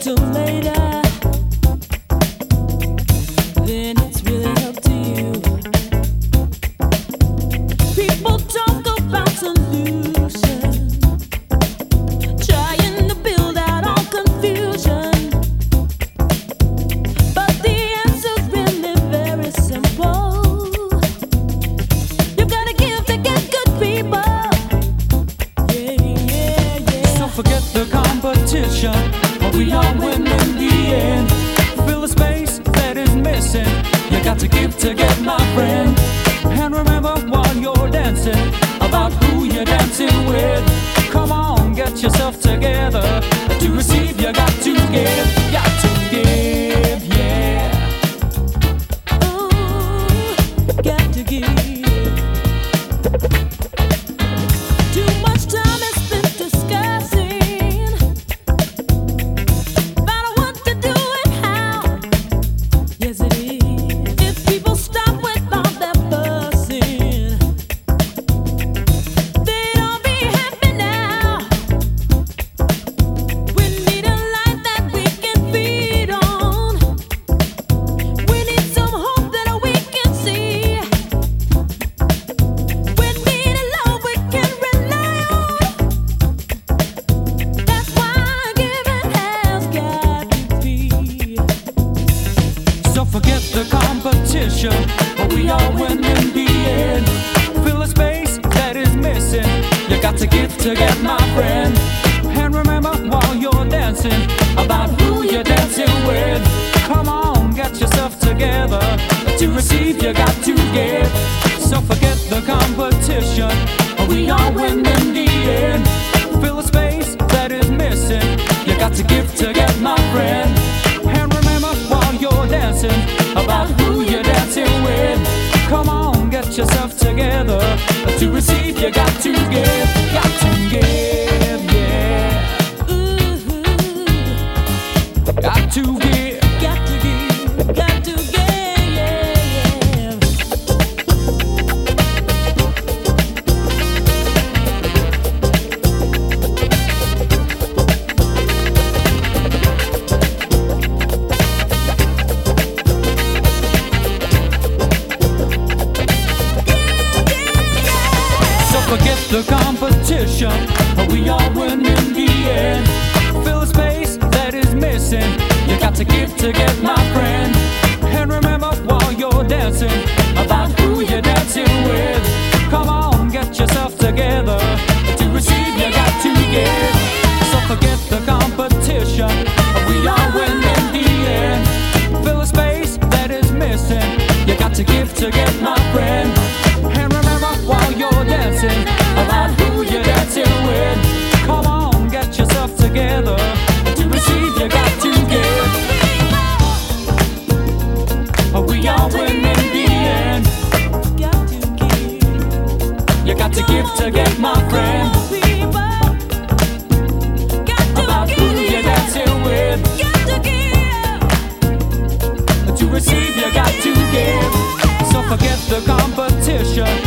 till later, then it's really up to you. People talk about solutions, trying to build out all confusion, but the answer's really very simple. You gotta give to get good people. Yeah, yeah, yeah. So forget the competition, we all win in the end. Fill the space that is missing. You got to give to get, my friend. And remember while you're dancing about who you're dancing with. Come on, get yourself together. To receive, you got to give. Got to give, yeah. Ooh, got to give. Too much time is spent discussing about what to do and how. Yes, it is. If people stop with all that fussing, they'd all be happy now. We need a light that we can feed on. We need some hope that we can see. We need a love we can rely on. That's why giving has got to be. So forget the competition, we all win in the end. Fill the space that is missing. You got to give to get, my friend. And remember while you're dancing about who you're dancing with. Come on, get yourself together. To receive, you got to give. So forget the competition, we all win in the end. Fill the space that is missing. You got to give to get, my friend. And remember while you're dancing about who you're dancing with. Come on, get yourself together. To receive, you got to give. Got to give, yeah. Ooh, Got to give. got to give, got to give. So forget the competition, we all win in the end. Fill the space that is missing. You got to give to get, my friend. And remember while you're dancing about who you're dancing with. Come on, get yourself together. To receive, you got to give. So forget the competition, we all win in the end. Fill the space that is missing. You got to give to get, my friend. And remember while you're dancing about who you're dancing with. Come on, get yourself together. To receive, you got to give. We all win in the end. Got to give. You got to give to get, my friend. About who you're dancing with. To receive, you got to give. So forget the competition,